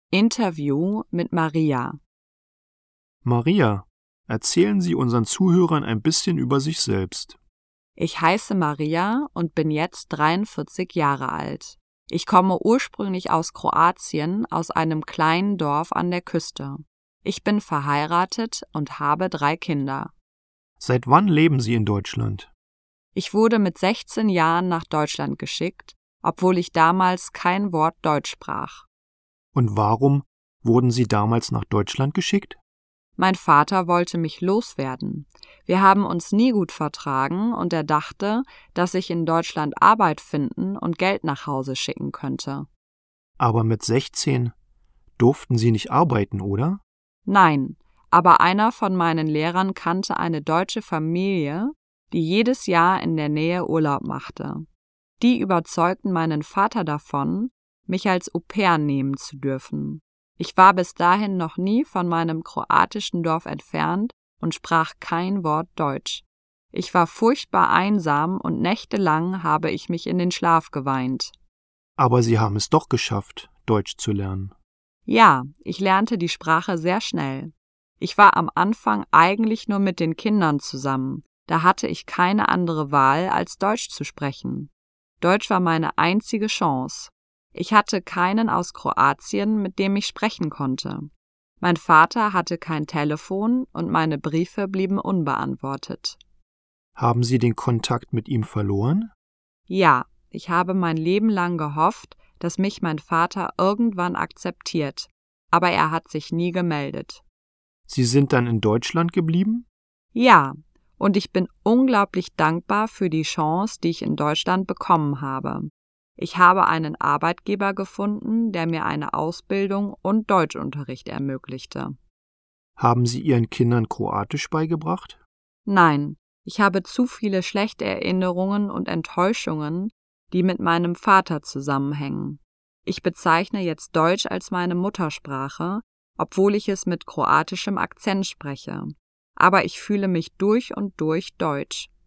Interview mit Maria. Maria, erzählen Sie unseren Zuhörern ein bisschen über sich selbst. Ich heiße Maria und bin jetzt 43 Jahre alt. Ich komme ursprünglich aus Kroatien, aus einem kleinen Dorf an der Küste. Ich bin verheiratet und habe 3 Kinder. Seit wann leben Sie in Deutschland? Ich wurde mit 16 Jahren nach Deutschland geschickt, obwohl ich damals kein Wort Deutsch sprach. Und warum wurden Sie damals nach Deutschland geschickt? Mein Vater wollte mich loswerden. Wir haben uns nie gut vertragen und er dachte, dass ich in Deutschland Arbeit finden und Geld nach Hause schicken könnte. Aber mit 16 durften Sie nicht arbeiten, oder? Nein, aber einer von meinen Lehrern kannte eine deutsche Familie, die jedes Jahr in der Nähe Urlaub machte. Die überzeugten meinen Vater davon, mich als Au-pair nehmen zu dürfen. Ich war bis dahin noch nie von meinem kroatischen Dorf entfernt und sprach kein Wort Deutsch. Ich war furchtbar einsam und nächtelang habe ich mich in den Schlaf geweint. Aber Sie haben es doch geschafft, Deutsch zu lernen. Ja, ich lernte die Sprache sehr schnell. Ich war am Anfang eigentlich nur mit den Kindern zusammen. Da hatte ich keine andere Wahl, als Deutsch zu sprechen. Deutsch war meine einzige Chance. Ich hatte keinen aus Kroatien, mit dem ich sprechen konnte. Mein Vater hatte kein Telefon und meine Briefe blieben unbeantwortet. Haben Sie den Kontakt mit ihm verloren? Ja, ich habe mein Leben lang gehofft, dass mich mein Vater irgendwann akzeptiert, aber er hat sich nie gemeldet. Sie sind dann in Deutschland geblieben? Ja, und ich bin unglaublich dankbar für die Chance, die ich in Deutschland bekommen habe. Ich habe einen Arbeitgeber gefunden, der mir eine Ausbildung und Deutschunterricht ermöglichte. Haben Sie Ihren Kindern Kroatisch beigebracht? Nein, ich habe zu viele schlechte Erinnerungen und Enttäuschungen, die mit meinem Vater zusammenhängen. Ich bezeichne jetzt Deutsch als meine Muttersprache, obwohl ich es mit kroatischem Akzent spreche. Aber ich fühle mich durch und durch deutsch.